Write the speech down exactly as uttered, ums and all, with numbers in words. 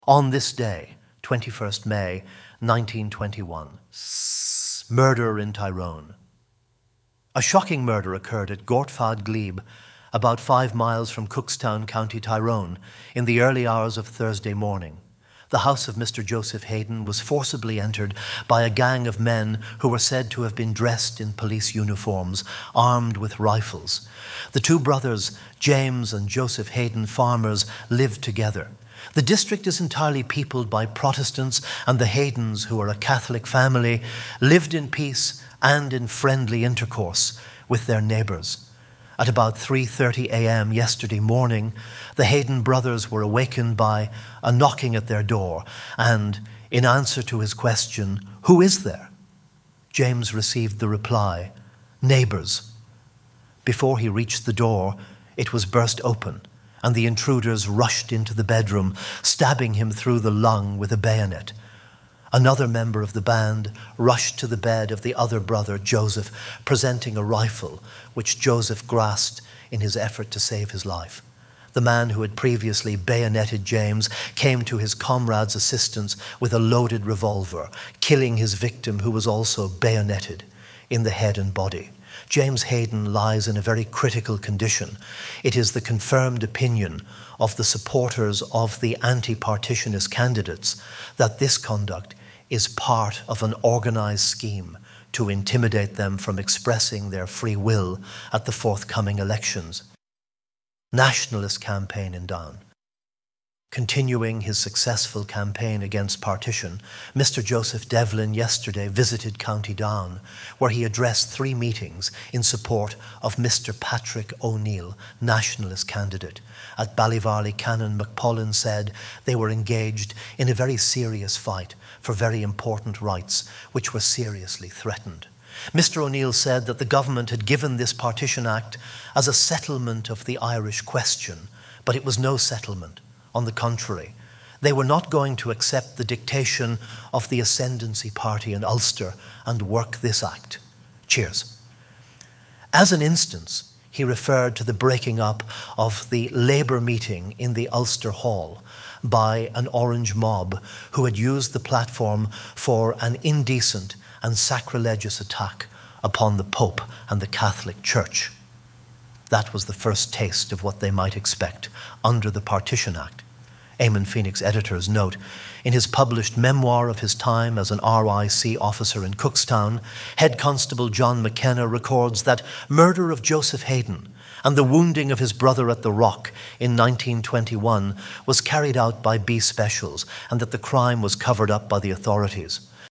On this day, twenty-first May nineteen twenty-one, murder in Tyrone. A shocking murder occurred at Gortfad Glebe, about five miles from Cookstown, County Tyrone, in the early hours of Thursday morning. The house of Mister Joseph Hayden was forcibly entered by a gang of men who were said to have been dressed in police uniforms, armed with rifles. The two brothers, James and Joseph Hayden, farmers, lived together. The district is entirely peopled by Protestants, and the Haydens, who are a Catholic family, lived in peace and in friendly intercourse with their neighbours. At about three thirty a m yesterday morning, the Hayden brothers were awakened by a knocking at their door, and in answer to his question, "Who is there?" James received the reply, "Neighbours." Before he reached the door, it was burst open, and the intruders rushed into the bedroom, stabbing him through the lung with a bayonet. Another member of the band rushed to the bed of the other brother, Joseph, presenting a rifle, which Joseph grasped in his effort to save his life. The man who had previously bayoneted James came to his comrade's assistance with a loaded revolver, killing his victim, who was also bayoneted in the head and body. James Hayden lies in a very critical condition. It is the confirmed opinion of the supporters of the anti-partitionist candidates that this conduct is part of an organised scheme to intimidate them from expressing their free will at the forthcoming elections. Nationalist campaign in Down. Continuing his successful campaign against partition, Mister Joseph Devlin yesterday visited County Down, where he addressed three meetings in support of Mister Patrick O'Neill, nationalist candidate. At Ballyvarley, Canon McPaulin said they were engaged in a very serious fight for very important rights, which were seriously threatened. Mister O'Neill said that the government had given this Partition Act as a settlement of the Irish question, but it was no settlement. On the contrary, they were not going to accept the dictation of the Ascendancy Party in Ulster and work this act. Cheers. As an instance, he referred to the breaking up of the Labour meeting in the Ulster Hall by an orange mob who had used the platform for an indecent and sacrilegious attack upon the Pope and the Catholic Church. That was the first taste of what they might expect under the Partition Act. Eamon Phoenix editors note, in his published memoir of his time as an R I C officer in Cookstown, Head Constable John McKenna records that murder of Joseph Hayden and the wounding of his brother at the Rock in nineteen twenty-one was carried out by B Specials, and that the crime was covered up by the authorities.